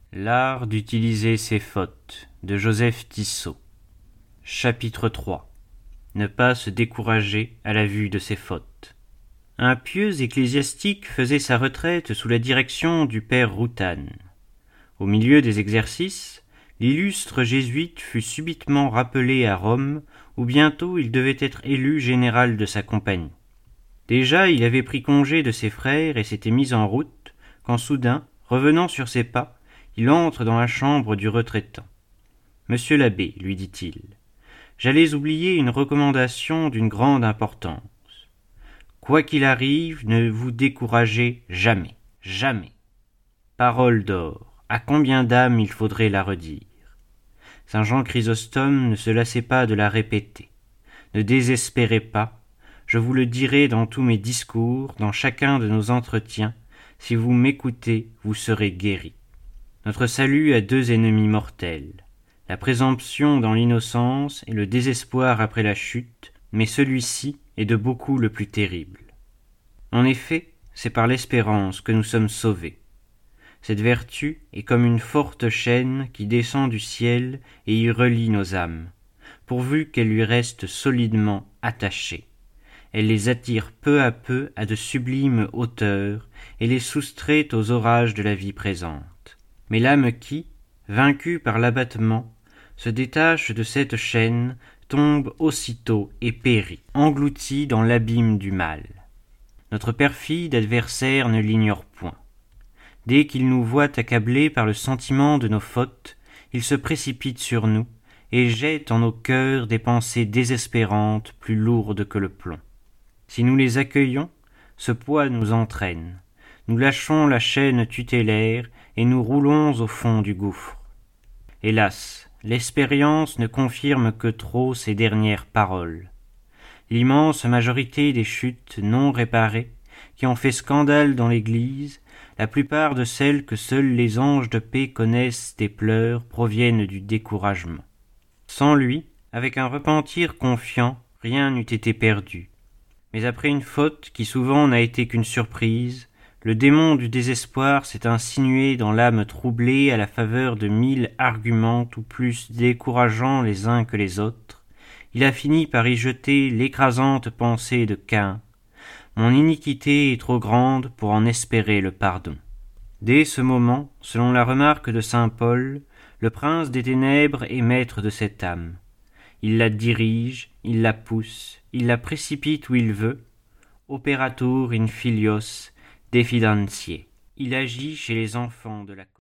L'art d'utiliser ses fautes de Joseph Tissot. Chapitre 3. Ne pas se décourager à la vue de ses fautes. Un pieux ecclésiastique faisait sa retraite sous la direction du père Routan. Au milieu des exercices, l'illustre jésuite fut subitement rappelé à Rome, où bientôt il devait être élu général de sa compagnie. Déjà il avait pris congé de ses frères et s'était mis en route, quand soudain, revenant sur ses pas, il entre dans la chambre du retraitant. « Monsieur l'abbé, lui dit-il, j'allais oublier une recommandation d'une grande importance. Quoi qu'il arrive, ne vous découragez jamais, jamais. Parole d'or, à combien d'âmes il faudrait la redire. Saint Jean Chrysostome ne se lassait pas de la répéter. Ne désespérez pas, je vous le dirai dans tous mes discours, dans chacun de nos entretiens. Si vous m'écoutez, vous serez guéris. Notre salut a deux ennemis mortels, la présomption dans l'innocence et le désespoir après la chute, mais celui-ci est de beaucoup le plus terrible. En effet, c'est par l'espérance que nous sommes sauvés. Cette vertu est comme une forte chaîne qui descend du ciel et y relie nos âmes, pourvu qu'elle lui reste solidement attachée. Elle les attire peu à peu à de sublimes hauteurs et les soustrait aux orages de la vie présente. Mais l'âme qui, vaincue par l'abattement, se détache de cette chaîne, tombe aussitôt et périt, engloutie dans l'abîme du mal. Notre perfide adversaire ne l'ignore point. Dès qu'il nous voit accablés par le sentiment de nos fautes, il se précipite sur nous et jette en nos cœurs des pensées désespérantes plus lourdes que le plomb. Si nous les accueillons, ce poids nous entraîne. Nous lâchons la chaîne tutélaire et nous roulons au fond du gouffre. Hélas, l'expérience ne confirme que trop ces dernières paroles. L'immense majorité des chutes non réparées, qui ont fait scandale dans l'Église, la plupart de celles que seuls les anges de paix connaissent et pleurent, proviennent du découragement. Sans lui, avec un repentir confiant, rien n'eût été perdu. Mais après une faute qui souvent n'a été qu'une surprise, le démon du désespoir s'est insinué dans l'âme troublée à la faveur de 1000 arguments tout plus décourageants les uns que les autres. Il a fini par y jeter l'écrasante pensée de Caïn. Mon iniquité est trop grande pour en espérer le pardon. Dès ce moment, selon la remarque de saint Paul, le prince des ténèbres est maître de cette âme. Il la dirige, il la pousse, il la précipite où il veut. Operatur in filios diffidentiae. Il agit chez les enfants de la